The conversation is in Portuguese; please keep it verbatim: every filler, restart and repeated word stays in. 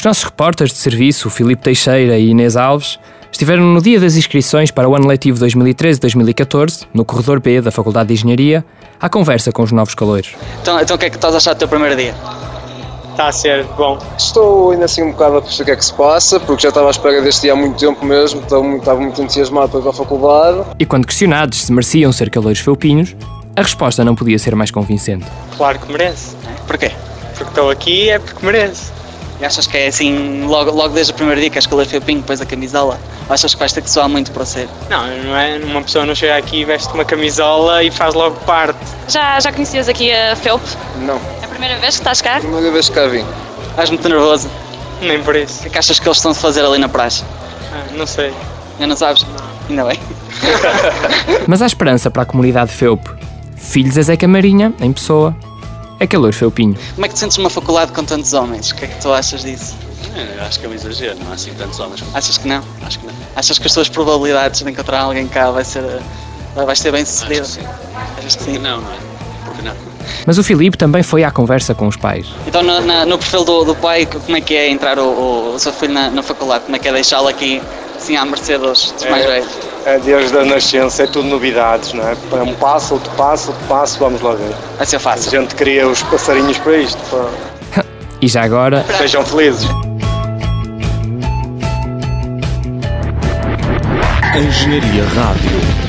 nossos repórteres de serviço, o Filipe Teixeira e Inês Alves, estiveram no dia das inscrições para o ano letivo dois mil e treze dois mil e catorze, no corredor B da Faculdade de Engenharia, à conversa com os novos calouros. Então, então o que é que estás a achar do teu primeiro dia? Está a ser bom. Estou ainda assim um bocado a perceber o que é que se passa, porque já estava à espera deste dia há muito tempo mesmo, estava muito, estava muito entusiasmado para ir para a faculdade. E quando questionados se mereciam ser calouros felpinhos, a resposta não podia ser mais convincente. Claro que merece. Porquê? Porque estou aqui é porque merece. E achas que é assim, logo, logo desde o primeiro dia que és calouro felpinho, depois a camisola? Ou achas que vais ter que suar muito para ser? Não, não é? Uma pessoa não chega aqui, veste uma camisola e faz logo parte. Já, já conhecias aqui a Felp? Não, É a primeira vez que estás cá? primeira vez que cá vim. Estás muito nervoso? Nem por O isso. que é que achas que eles estão a fazer ali na praxe? Ah, não sei. Ainda não sabes? Ainda bem. Mas há esperança para a comunidade Felp. Filhos de Zeca Marinha, em pessoa, é calouro felpinho. Como é que te sentes numa faculdade com tantos homens? O que é que tu achas disso? É, acho que é um exagero, não há assim tantos homens. Achas que não? Acho que não. Achas que as tuas probabilidades de encontrar alguém cá vai ser, vai ser bem Acho sucedido? que sim. Achas que Porque sim? não, não é? Porque não? Mas o Filipe também foi à conversa com os pais. Então no, na- no perfil do, do pai, como é que é entrar o, o, o seu filho na, na faculdade? Como é que é deixá-lo aqui, assim, à mercê dos, dos mais velhos? É desde a nascença, é tudo novidades, não é? É um passo, outro passo, outro passo, vamos lá ver. Vai ser A fácil. gente cria os passarinhos para isto, para... E já agora, Sejam felizes. Engenharia Rádio.